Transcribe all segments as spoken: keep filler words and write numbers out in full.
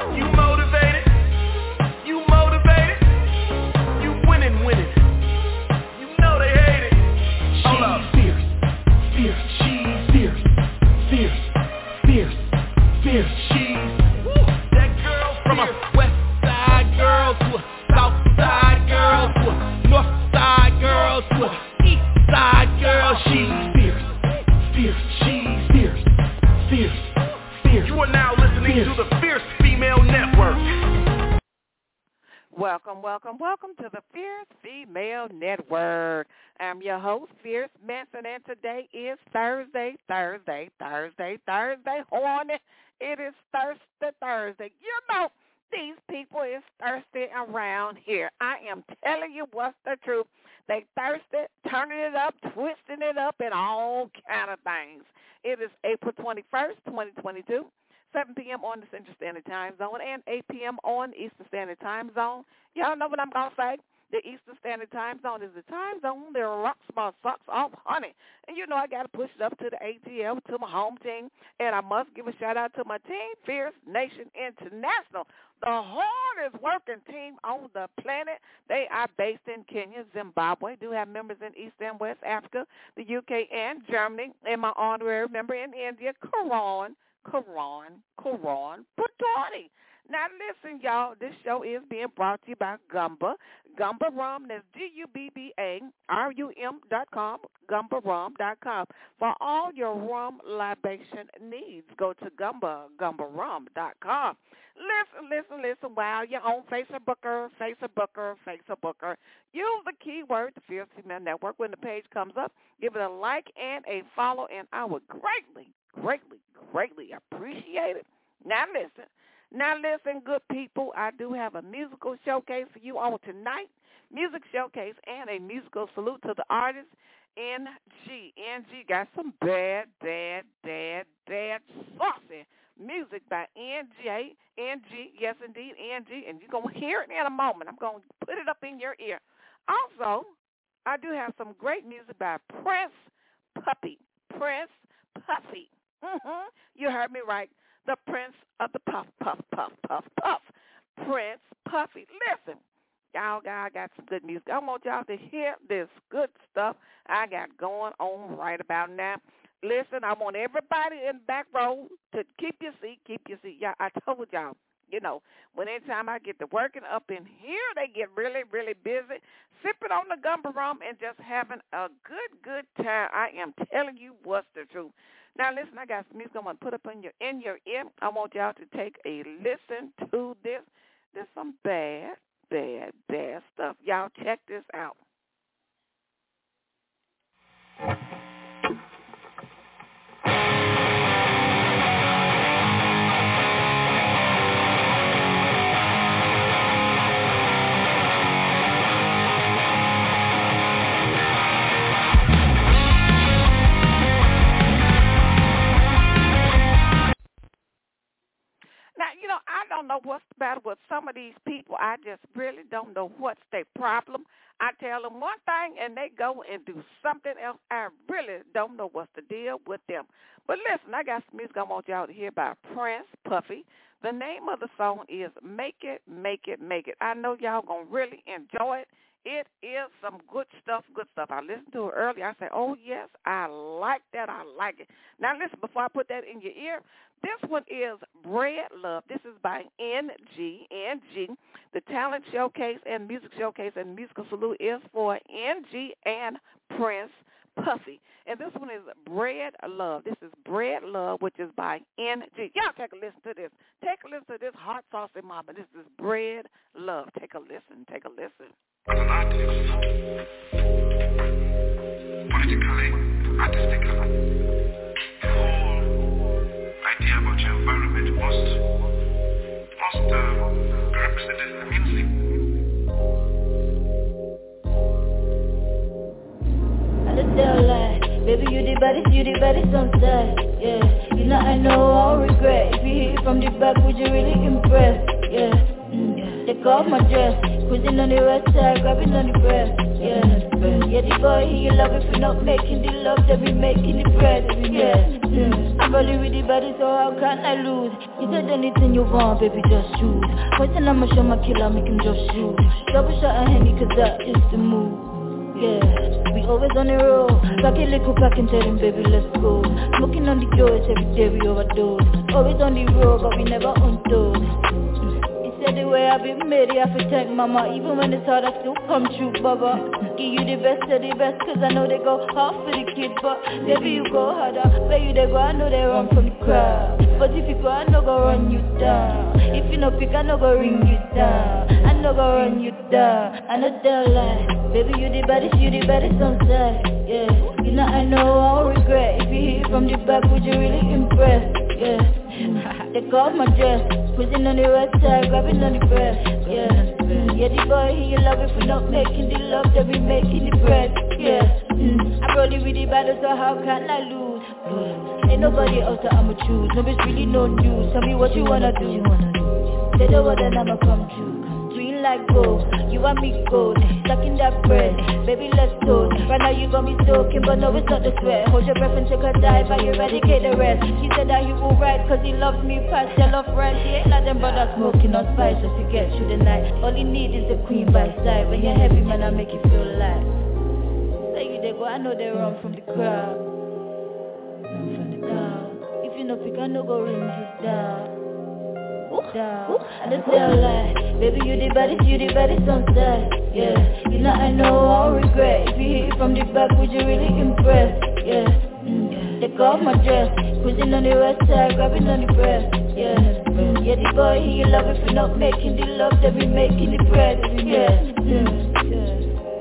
You motivated? You motivated? You winning, winning. You know they hate it. Hold up. Fierce, fierce, she's fierce, fierce, fierce, fierce, she's. Woo, that girl from a west side girl to a south side girl to a north side girl to a east side girl. She's fierce, fierce, she's fierce, fierce, fierce. You are now listening fierce. to the Fierce Female Network. Welcome, welcome, welcome to the Fierce Female Network. I'm your host, Fierce Manson, and today is Thursday, Thursday, Thursday, Thursday, horny. It is Thirsty Thursday. You know, these people is thirsty around here. I am telling you what's the truth. They thirsty, turning it up, twisting it up, and all kind of things. It is April twenty-first, twenty twenty-two. seven p.m. on the Central Standard Time Zone and eight p.m. on the Eastern Standard Time Zone. Y'all know what I'm going to say. The Eastern Standard Time Zone is the time zone that rocks my socks off, honey. And you know I got to push it up to the A T L, to my home team. And I must give a shout-out to my team, Fierce Nation International, the hardest working team on the planet. They are based in Kenya, Zimbabwe. Do have members in East and West Africa, the U K, and Germany. And my honorary member in India, Karan. Karan, Karan Patani. Now, listen, y'all, this show is being brought to you by Gumba. Gumba Rum, that's G U B B A R U M dot com, gumba rum dot com. For all your rum libation needs, go to Gumba, gumba rum dot com. Listen, listen, listen, while you're on Facebooker, Facebooker, Facebooker, use the keyword, the Fierce Female Network. When the page comes up, give it a like and a follow, and I would greatly, greatly, greatly appreciate it. Now, listen. Now, listen, good people, I do have a musical showcase for you all tonight. Music showcase and a musical salute to the artist, N G. N G got some bad, bad, bad, bad, saucy music by N J. N G, yes, indeed, N G, and you're going to hear it in a moment. I'm going to put it up in your ear. Also, I do have some great music by Prince Puffy. Prince Puffy. Mm-hmm. You heard me right. The Prince of the Puff, Puff, Puff, Puff, Puff. Prince Puffy. Listen, y'all, I got some good music. I want y'all to hear this good stuff I got going on right about now. Listen, I want everybody in the back row to keep your seat, keep your seat. Yeah, I told y'all, you know, when anytime I get to working up in here, they get really, really busy, sipping on the Gumba Rum and just having a good, good time. I am telling you what's the truth. Now, listen, I got some music I want to put up in your, in your ear. I want y'all to take a listen to this. There's some bad, bad, bad stuff. Y'all check this out. Now, you know, I don't know what's the matter with some of these people. I just really don't know what's their problem. I tell them one thing, and they go and do something else. I really don't know what's the deal with them. But listen, I got some music I want y'all to hear by Prince Puffy. The name of the song is Make It, Make It, Make It. I know y'all going to really enjoy it. It is some good stuff, good stuff. I listened to it earlier. I said, oh, yes, I like that. I like it. Now, listen, before I put that in your ear, this one is Bread Love. This is by N G. N G. The talent showcase and music showcase and musical salute is for N G and Prince Puffy. And this one is Bread Love. This is Bread Love, which is by N G. Y'all take a listen to this. Take a listen to this hot saucy mama. This is Bread Love. Take a listen. Take a listen. As an artist, politically, artistically, the whole idea about your environment must, must uh, be represented in the music. I don't tell lie, baby you the baddest, you the baddest on side, yeah. You know I know I'll regret, if you hit it from the back, would you really impress, yeah. Mm. Take off my dress, cruising on the west side, grabbing on the breast, yeah. Yeah, the boy, he love if we not making the love, that we making the bread, yeah. Mm. I'm rolling with the body, so how can I lose? You said anything you want, baby, just choose. Poison, I'ma show my killer, make him just shoot. Double shot of Henny, cause that is the move. Yeah, we always on the road. Pack a little pack and tell him, baby, let's go. Smoking on the joints, every day we overdose. Always on the road, but we never on toes. He said the way I been made, I have to thank mama. Even when it's hard, I still come true, baba. Give you the best of the best, cause I know they go hard for the kid. But maybe you go harder, where you they go, I know they run from the crowd. But if you go, I know go run you down. If you no pick, I know go ring you down. I know go run you down. I know they'll lie. Baby, you the baddest, you the baddest on side. Yeah, you know I know I won't regret. If you hit from the back, would you really impress? Yeah, take off my dress, pushing on the right side, grabbing on the breast. Yeah, yeah, the boy, he love if we not making the love, that we making the bread. Yeah, mm. I'm rolling with the baddest, so how can I lose? Mm. Ain't nobody else that I'ma choose. Nobody's really no news. Tell me what you wanna do. They know what then I'ma come true. Green like gold, you want me gold, stuck in that bread, baby let's go. Right now you got me soaking, but no it's not the sweat. Hold your breath and take a dive, I eradicate the rest. He said that he will ride, cause he loves me past yellow friends. He ain't like them brothers smoking on spice just to get through the night. All he need is the queen by side. When you're heavy man, I make you feel alive. Say you they go, I know they run from the crowd. Run from the crowd. If you no pick, I know go ring you down. Down. And it's still lie. Baby, you the baddest, you the baddest on side. Yeah, you know I know I won't regret. If you hit it from the back, would you really impress? Yeah, mm. Take off my dress, cruising on the west side, grabbing on the breast. Yeah, mm. Yeah, the boy, he love if we're not making the love, that we making the bread. Yeah, mm. Yeah.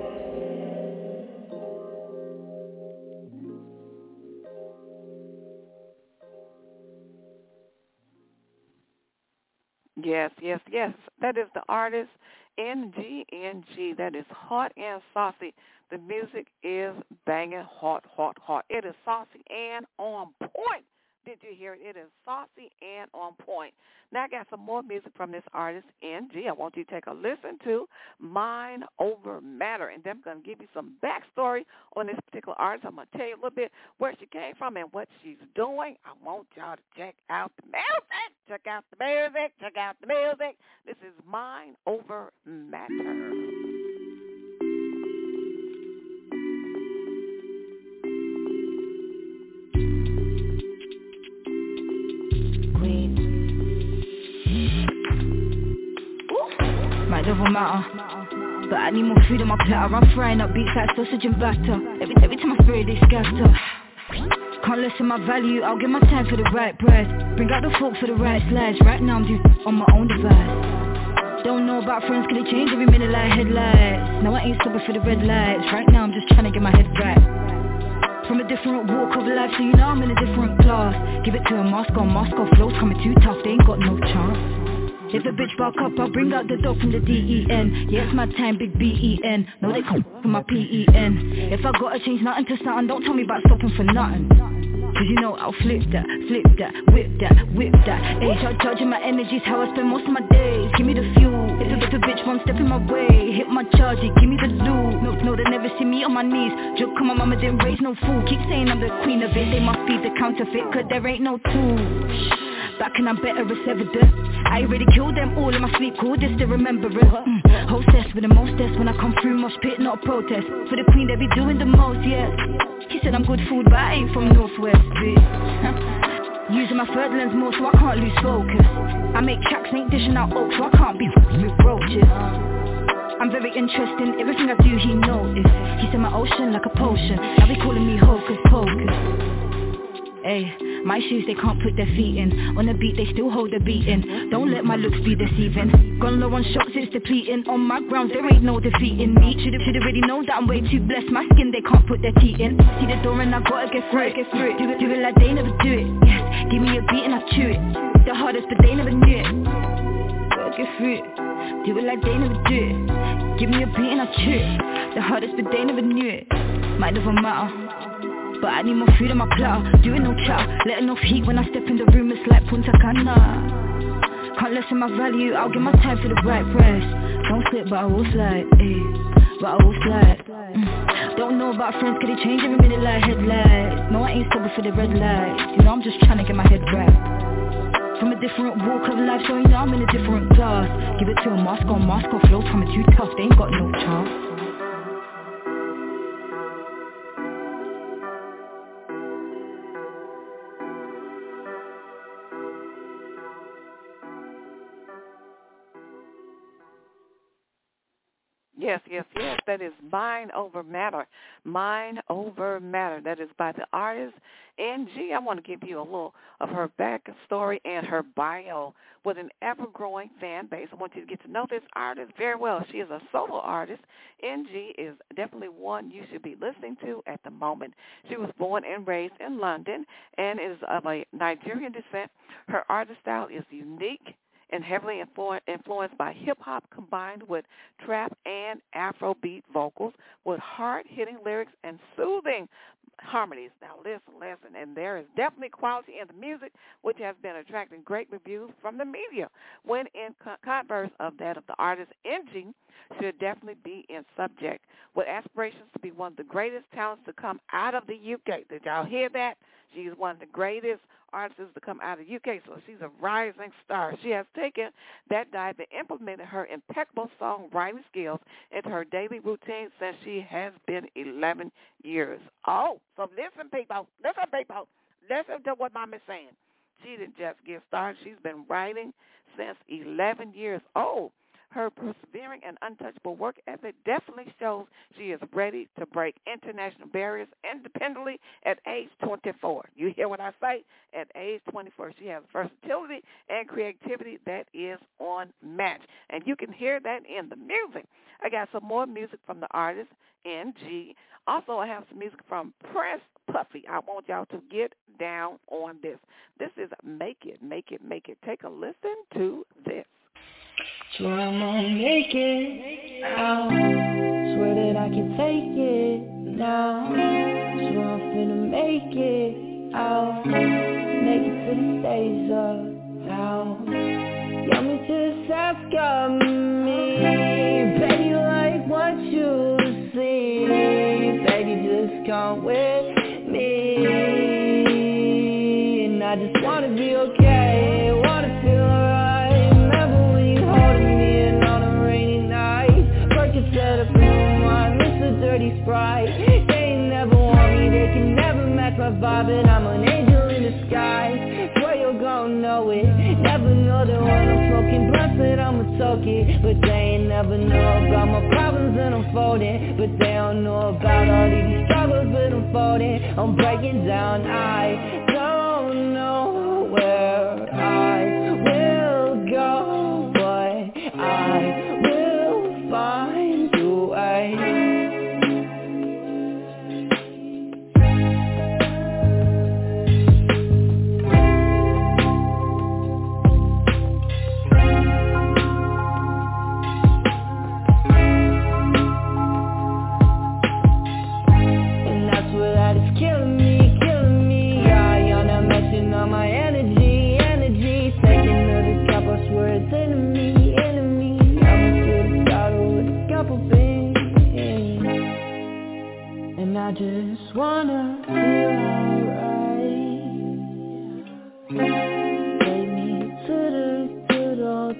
Yes, yes, yes. That is the artist N G N G. That is hot and saucy. The music is banging hot, hot, hot. It is saucy and on point. Did you hear it? It is saucy and on point. Now I got some more music from this artist, N G. I want you to take a listen to Mind Over Matter. And then I'm going to give you some backstory on this particular artist. I'm going to tell you a little bit where she came from and what she's doing. I want y'all to check out the music. Check out the music. Check out the music. This is Mind Over Matter. Might over matter, but I need more food on my platter. I'm frying up beats like sausage and batter. Every, every time I spray they scatter. Can't lessen my value, I'll give my time for the right price. Bring out the fork for the right slice. Right now I'm doing on my own device. Don't know about friends, can they change every minute like headlights? No, I ain't stopping for the red lights. Right now I'm just trying to get my head right. From a different walk of life, so you know I'm in a different class. Give it to a Moscow, Moscow flows coming too tough, they ain't got no chance. If a bitch bark up, I'll bring out the dope from the D E N. Yeah, it's my time, big B E N. No, they come from my P E N. If I gotta change nothing to something, don't tell me about stopping for nothing. Cause you know I'll flip that, flip that, whip that, whip that. Hey, start charging my energies, how I spend most of my days. Give me the fuel, if a, if a bitch won't step in my way, hit my charger, give me the loot. No, no, they never see me on my knees. Joke, come on, mama didn't raise no fool. Keep saying I'm the queen of it, they must be the counterfeit, cause there ain't no tool. Back and I'm better, it's evident. I already killed them all in my sleep, cool, just to remember it. mm. Hostess with the mostest, when I come through, mosh pit, not a protest. For the queen, they be doing the most, yeah. He said I'm good food, but I ain't from Northwest, bitch. Using my third lens more, so I can't lose focus. I make tracks, ain't dishing out oaks, so I can't be with roaches. I'm very interesting, everything I do he noticed. He said my ocean like a potion, now they calling me hocus pocus. Ayy, my shoes they can't put their feet in. On the beat they still hold the beating. Don't let my looks be deceiving. Gone low on shots it's depleting. On my grounds there ain't no defeating me. Should've, should've already known that I'm way too blessed. My skin they can't put their teeth in. See the door and I gotta get through it, get through it. Do it, do it like they never do it. Yes, give me a beat and I chew it. The hardest but they never knew it. Gotta get through it. Do it like they never do it. Give me a beat and I chew it. The hardest but they never knew it. Might never matter, but I need more food on my platter. Doing no chatter, letting off heat when I step in the room, it's like Punta Cana. Can't lessen my value, I'll give my time for the right price. Don't slip but I will slide, ayy. but I will slide. mm. Don't know about friends, cause they change every minute like headlights. No, I ain't sober for the red lights. You know I'm just trying to get my head right. From a different walk of life, so you know I'm in a different class. Give it to a mask on, mask off, flow time is too tough, they ain't got no chance. Yes, yes, yes. That is Mind Over Matter. Mind Over Matter. That is by the artist N G. I want to give you a little of her backstory and her bio. With an ever-growing fan base, I want you to get to know this artist very well. She is a solo artist. N G is definitely one you should be listening to at the moment. She was born and raised in London and is of a Nigerian descent. Her artist style is unique and heavily influ- influenced by hip-hop combined with trap and Afrobeat vocals with hard-hitting lyrics and soothing harmonies. Now, listen, listen, and there is definitely quality in the music, which has been attracting great reviews from the media. When in co- converse of that of the artist, N G should definitely be in subject, with aspirations to be one of the greatest talents to come out of the U K. Did y'all hear that? She's one of the greatest artists to come out of the U K, so she's a rising star. She has taken that dive and implemented her impeccable songwriting skills into her daily routine since she has been eleven years old. So listen, people, listen, people, listen to what Mom is saying. She didn't just get started. She's been writing since eleven years old. Her persevering and untouchable work ethic definitely shows she is ready to break international barriers independently at age twenty-four. You hear what I say? At age twenty-four, she has versatility and creativity that is unmatched. And you can hear that in the music. I got some more music from the artist, N G. Also, I have some music from Prince Puffy. I want y'all to get down on this. This is Make It, Make It, Make It. Take a listen to this. Swear I'm gonna make it out. Swear that I can take it now. Swear I'm finna make it out. Make it to the stage of how. Got me to the south, got me. Baby, like what you see. Baby, just come with me. And I just wanna be okay. Wanna feel alright. Set up in my mind, Mister Dirty Sprite. They ain't never want me, they can never match my vibe. And I'm an angel in disguise. Swear you're gonna know it. Never know that when I'm smoking blunts that I'ma talk it. But they ain't never know about my problems and I'm folding. But they don't know about all these struggles that I'm folding. I'm breaking down, I don't know where I will go, but I will find you. And that's what that is killing me, killing me. Yeah, y'all not matching on my energy, energy. Taking to the top, I swear it's enemy, enemy. I'ma fill the bottle with a couple things. And I just wanna feel alright. Take me to the good old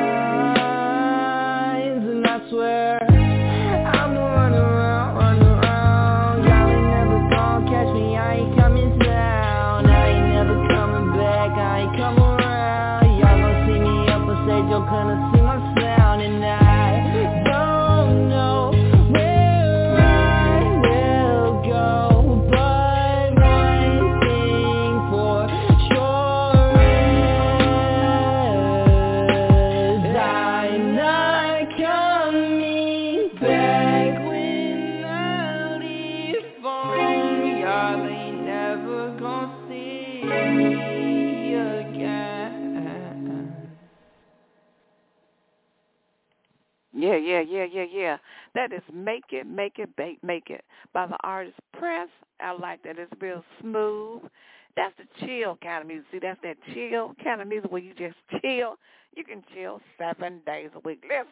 times. And I swear I'ma run around, run around. Y'all ain't never gonna catch me, I ain't coming down. I ain't never coming back, I ain't coming around. Y'all gon' see me up on stage, y'all gonna see my sound. And I don't know Yeah, yeah, yeah, yeah, yeah. That is Make It, Make It, Bake, Make It by the artist Prince. I like that. It's real smooth. That's the chill kind of music. See, that's that chill kind of music where you just chill. You can chill seven days a week. Listen,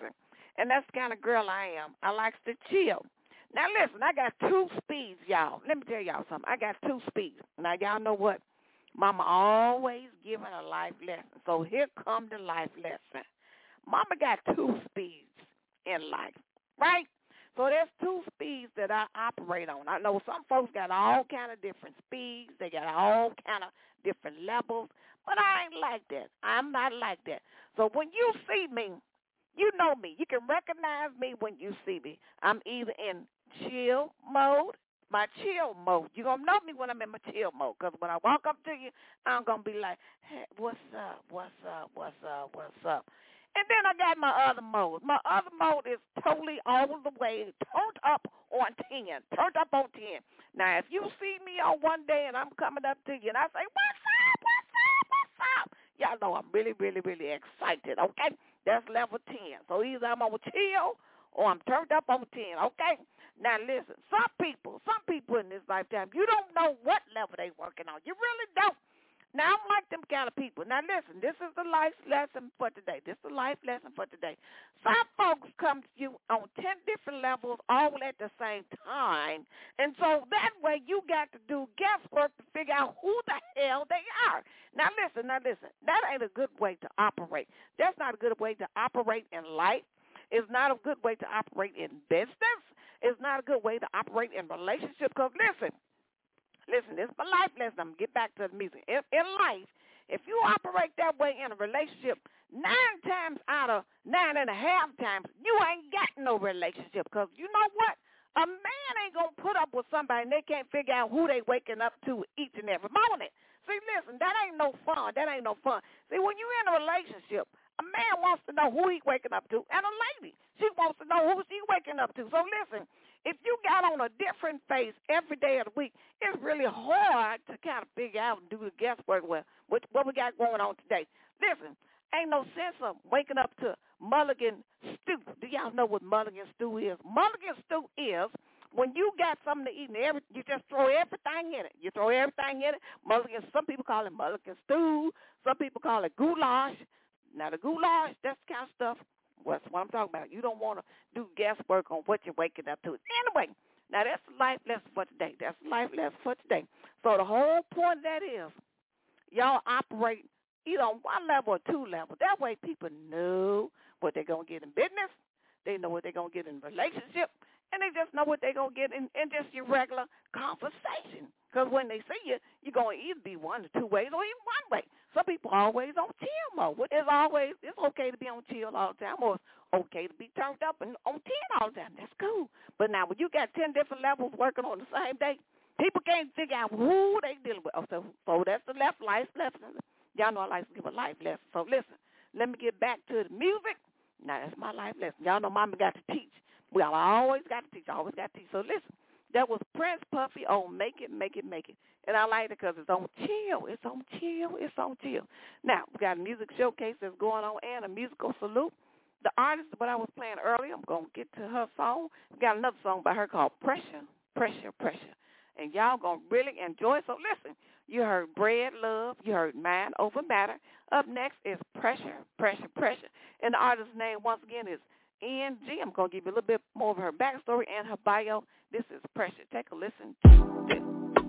And that's the kind of girl I am. I like to chill. Now, listen, I got two speeds, y'all. Let me tell y'all something. I got two speeds. Now, y'all know what? Mama always giving a life lesson. So here come the life lesson. Mama got two speeds in life, right? So there's two speeds that I operate on. I know some folks got all kind of different speeds. They got all kind of different levels. But I ain't like that. I'm not like that. So when you see me, you know me. You can recognize me when you see me. I'm either in chill mode, my chill mode. You're going to know me when I'm in my chill mode, because when I walk up to you, I'm going to be like, hey, what's up, what's up, what's up, what's up? And then I got my other mode. My other mode is totally all the way turned up on ten, turned up on ten. Now, if you see me on one day and I'm coming up to you and I say, what's up, what's up, what's up? Y'all know I'm really, really, really excited, okay? That's level ten. So either I'm on chill or I'm turned up on ten, okay? Now, listen, some people, some people in this lifetime, you don't know what level they working on. You really don't. Now, I'm like them kind of people. Now, listen, this is the life lesson for today. This is the life lesson for today. Some folks come to you on ten different levels all at the same time, and so that way you got to do guesswork to figure out who the hell they are. Now, listen, now, listen, that ain't a good way to operate. That's not a good way to operate in life. It's not a good way to operate in business. It's not a good way to operate in relationships, because, listen, Listen, this is my life lesson. I'm going to get back to the music. In, in life, if you operate that way in a relationship, nine times out of nine and a half times, you ain't got no relationship. Because you know what? A man ain't going to put up with somebody and they can't figure out who they waking up to each and every morning. See, listen, that ain't no fun. That ain't no fun. See, when you're in a relationship, a man wants to know who he's waking up to, and a lady, she wants to know who she's waking up to. So listen, if you got on a different face every day of the week, it's really hard to kind of figure out and do the guesswork well, what, what we got going on today. Listen, ain't no sense of waking up to mulligan stew. Do y'all know what mulligan stew is? Mulligan stew is when you got something to eat and every, you just throw everything in it. You throw everything in it. Mulligan, some people call it mulligan stew. Some people call it goulash. Now, the goulash, that's the kind of stuff. That's what I'm talking about. You don't want to do guesswork on what you're waking up to. Anyway, now that's the life lesson for today. That's the life lesson for today. So the whole point of that is y'all operate either on one level or two levels. That way people know what they're going to get in business. They know what they're going to get in relationship. And they just know what they're going to get in, in just your regular conversation. Because when they see you, you're going to either be one or two ways or even one way. Some people are always on chill mode. It's always, it's okay to be on chill all the time, or it's okay to be turned up and on ten all the time. That's cool. But now when you got ten different levels working on the same day, people can't figure out who they dealing with. Oh, so, so that's the left life lesson. Y'all know I like to give a life lesson. So listen, let me get back to the music. Now that's my life lesson. Y'all know Mama got to teach. Well, I always got to teach. I always got to teach. So listen, that was Prince Puffy on Make It, Make It, Make It. And I like it because it's on chill. It's on chill. It's on chill. Now, we got a music showcase that's going on and a musical salute. The artist, what I was playing earlier, I'm going to get to her song. We got another song by her called Pressure, Pressure, Pressure. And y'all going to really enjoy it. So listen, you heard Bread Love. You heard Mind Over Matter. Up next is Pressure, Pressure, Pressure. And the artist's name, once again, is N G. I'm going to give you a little bit more of her backstory and her bio. This is Pressure. Take a listen to this.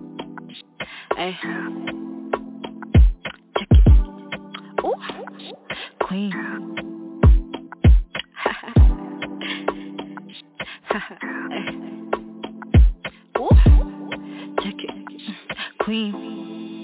Hey. Check it. Ooh. Queen. Hey. Ooh. Check it. Queen.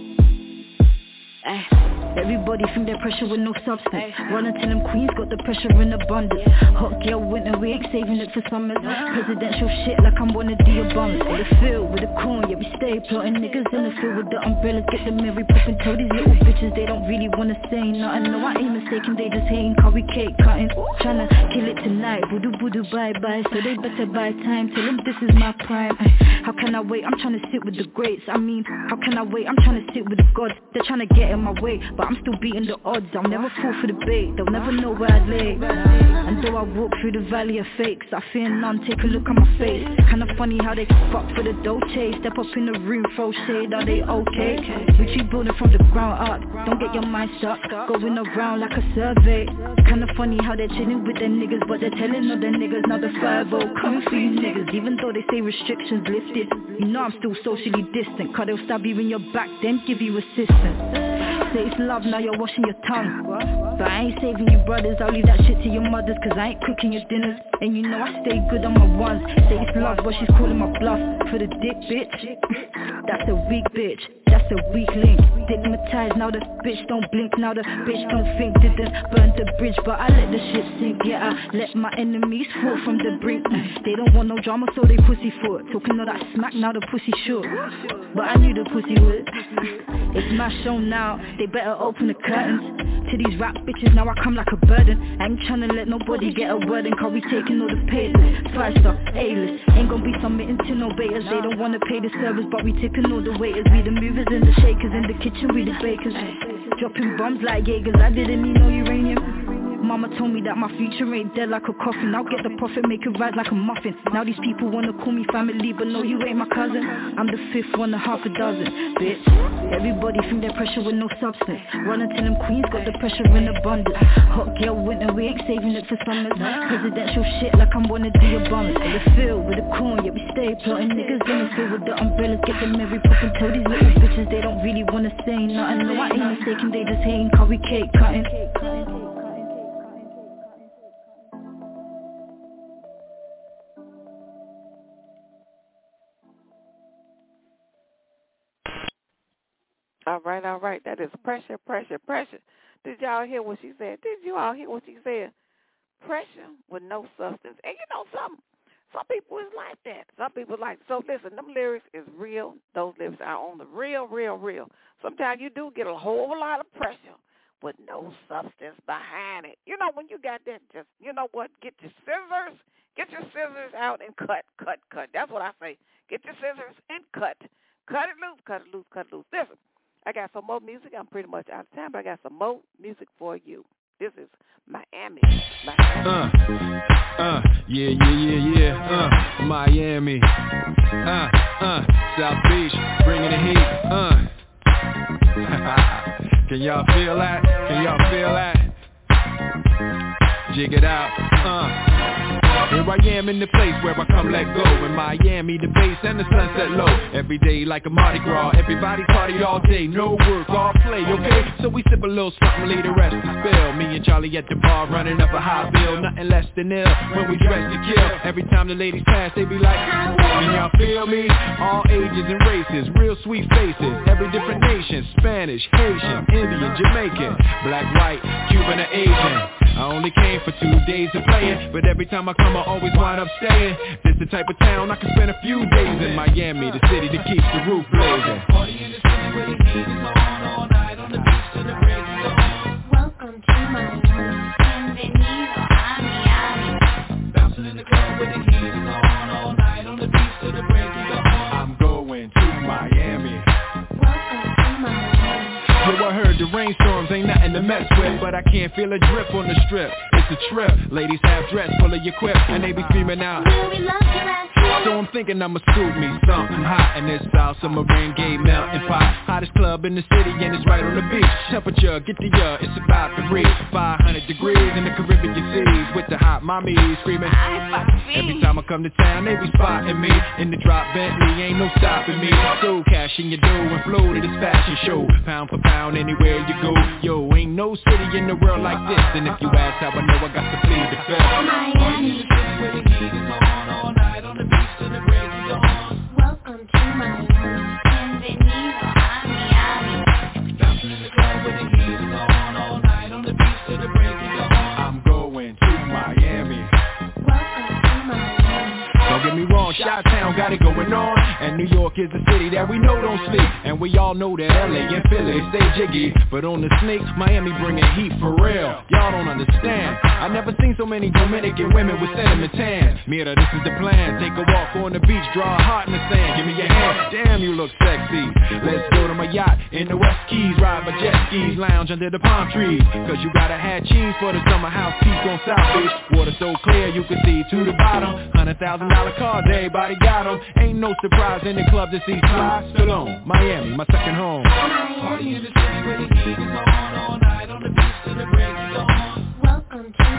Ay. Everybody think they're pressure with no substance. Run and tell them queens got the pressure in abundance. Hot girl winter, we ain't saving it for summers. Presidential shit like I'm one of the Obamas. In the field with the corn, yeah we stay plotting. Niggas in the field with the umbrellas, get the Mary Poppin'. Tell these little bitches they don't really wanna say nothing. No, I ain't mistaken, they just hating cause we cake cutting. Tryna kill it tonight, voodoo voodoo bye bye. So they better buy time, tell them this is my prime. Ay. How can I wait, I'm tryna sit with the greats. I mean, how can I wait, I'm tryna sit with the gods. They're tryna get in my way, but I'm still beating the odds. I'll never fall for the bait, they'll never know where I lay. And though I walk through the valley of fakes, I fear none, take a look at my face. Kinda funny how they fuck for the Dolce. Step up in the room, throw shade, are they okay? We keep building from the ground up, don't get your mind stuck. Going around like a survey. Kinda funny how they're chilling with them niggas, but they're telling all their niggas now the five oh coming for you niggas. Even though they say restrictions lifted, you know I'm still socially distant, cause they'll stab you in your back, then give you assistance. Say it's love, now you're washing your tongue. But I ain't saving you brothers, I'll leave that shit to your mothers, cause I ain't cooking your dinners. And you know I stay good on my ones. Say it's love, but she's calling my bluff. For the dick, bitch, that's a weak bitch, that's a weak link. Stigmatized, now the bitch don't blink, now the bitch don't think. Didn't burn the bridge, but I let the shit sink. Yeah, I let my enemies fall from the brink. They don't want no drama, so they pussy foot. Talking all that smack, now the pussy short. But I knew the pussy would. It's my show now, they better open the curtains. To these rap bitches, now I come like a burden. I ain't tryna let nobody get a word in, cause we taking all the papers. Five star, A-list, ain't gon' be submitting to no betas. They don't wanna pay the service, but we tipping all the waiters. We the movers and the shakers, in the kitchen we the bakers. Dropping bombs like Jaegers, I didn't need no uranium. Mama told me that my future ain't dead like a coffin. I'll get the profit, make it rise like a muffin. Now these people wanna call me family, but no, you ain't my cousin. I'm the fifth one of half a dozen, bitch. Everybody think they're pressure with no substance. Run until them queens got the pressure in abundance. Hot girl winter, we ain't saving it for summers. Presidential shit like I'm one of the Obamas. In the field with the corn, yeah we stay plotting. Niggas in the field with the umbrellas, get them every pop and tell these little bitches they don't really wanna say nothing. No, I ain't mistaken, they just hating cause we cake cutting. All right, all right. That is pressure, pressure, pressure. Did y'all hear what she said? Did you all hear what she said? Pressure with no substance. And you know something? Some people is like that. Some people like, so listen, them lyrics is real. Those lyrics are on the real, real, real. Sometimes you do get a whole lot of pressure with no substance behind it. You know, when you got that, just, you know what, get your scissors, get your scissors out and cut, cut, cut. That's what I say. Get your scissors and cut. Cut it loose, cut it loose, cut it loose. Listen. I got some more music. I'm pretty much out of time, but I got some more music for you. This is Miami. Miami. Uh, uh, yeah, yeah, yeah, yeah. Uh, Miami. Uh, uh, South Beach, bringing the heat. Uh. Can y'all feel that? Can y'all feel that? Jig it out. Uh. Here I am in the place where I come let go. In Miami, the base and the sunset low. Every day like a Mardi Gras. Everybody party all day, no work, all play, okay? So we sip a little something, leave the rest to spill. Me and Charlie at the bar running up a high bill. Nothing less than ill when we dress to kill. Every time the ladies pass, they be like, can y'all feel me? All ages and races, real sweet faces. Every different nation, Spanish, Haitian, Indian, Jamaican, black, white, Cuban, or Asian. I only came for two days of playing, but every time I come I always wind up staying. This the type of town I can spend a few days in. Miami, the city that keeps the roof blazing. Party in the city where the heat is on all night on the beach till the break of dawn. Welcome to Miami, bienvenido a Miami. Bouncing in the club where the heat is on all night on the beach till the break of dawn. I'm going to Miami. Welcome to Miami. Yo, I heard the rainstorms ain't nothing to mess with, but I can't feel a drip on the strip. It's a trip, ladies have dress full of your quip, and they be screaming out, we love you. So I'm thinking I'ma scoop me something hot in this South Summer rain gay melting pot. Hottest club in the city and it's right on the beach. Temperature, get the uh, it's about to reach five hundred degrees in the Caribbean seas with the hot mommy screaming. Every time I come to town, they be spotting me in the drop Bentley, ain't no stopping me. So cash in your dough and flow to this fashion show, pound for pound anywhere you go. Yo, ain't no city in the world like this, and if you ask how I know, I got to plead the fifth. Miami, where the heat is on all night on the beach till the break of dawn. Welcome to Miami, bienvenido a Miami. Bouncing in the club where the heat is on all night on the beach till the break of dawn. I'm going to Miami. Welcome to Miami. Don't get me wrong, Chi-Town got it going on, and New York is the city that we know don't sleep, and we all know that L A and Philly stay jiggy, but on the sneak, Miami bringing heat for real. Y'all don't understand. I never seen so many Dominican women with cinnamon tan. Mira, this is the plan. Take a walk on the beach, draw a heart in the sand. Give me your hand. Damn, you look sexy. Let's go to my yacht in the West Keys, ride my jet skis, lounge under the palm trees. Cause you gotta have cheese for the summer house peak on South Beach. Water so clear you can see to the bottom. Hundred thousand dollar cars, everybody got them. Ain't no surprise in the club to see Sly Stallone. Miami, my second home. Party in the city where the heat is on all night on the beach till the break of dawn. Welcome to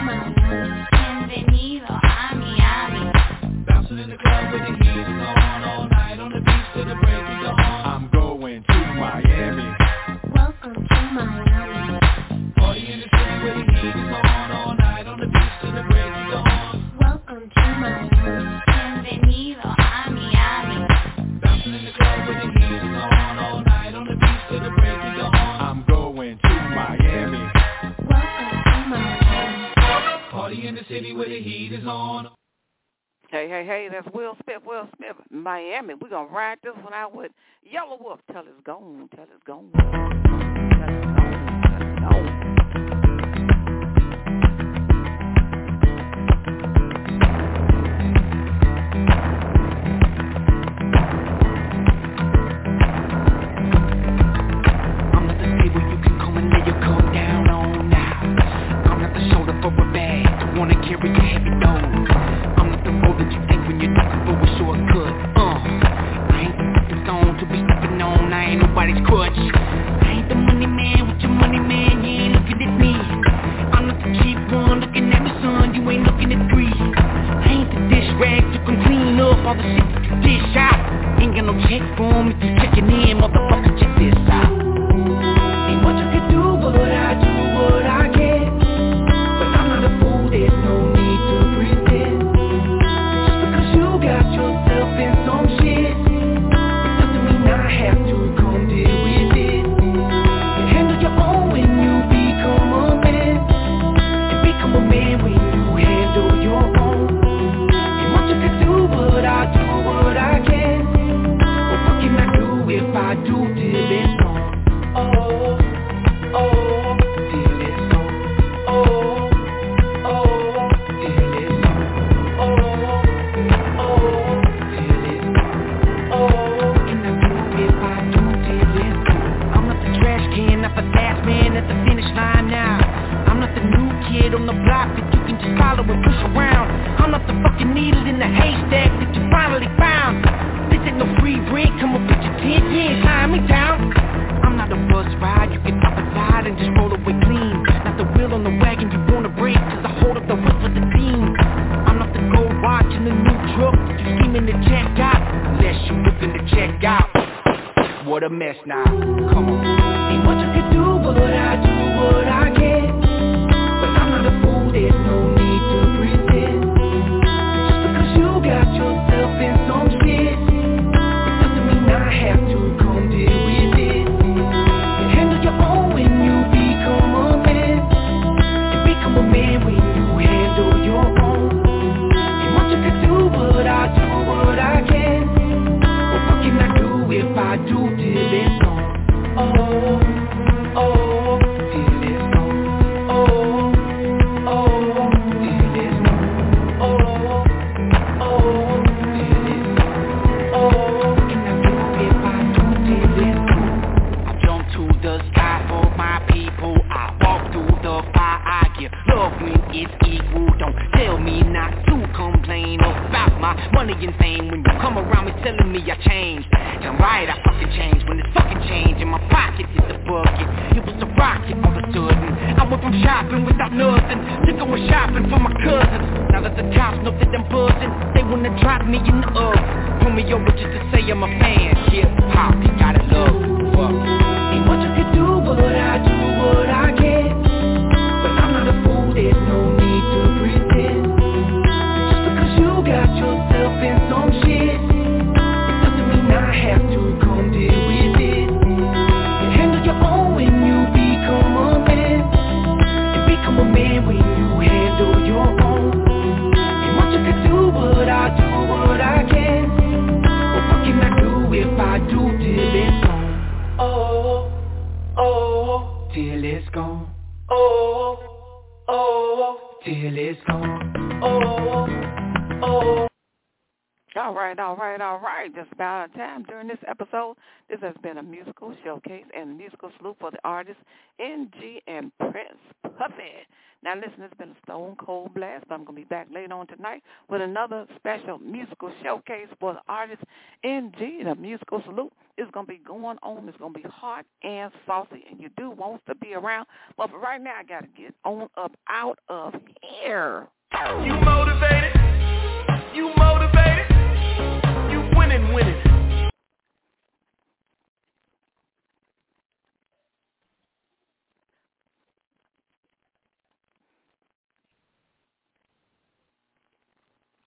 We in the city where the heat is on. Hey, hey, hey, that's Will Smith, Will Smith, Miami. We're going to ride this one out with Yellow Wolf. Tell it's gone, tell it's gone. Tell it's gone, tell it's gone. Showcase and musical salute for the artists N G and Prince Puffy. Now listen, it's been a stone cold blast. I'm going to be back later on tonight with another special musical showcase for the artists N G. The musical salute is going to be going on. It's going to be hot and saucy, and you do want to be around. But for right now, I got to get on up out of here. You motivate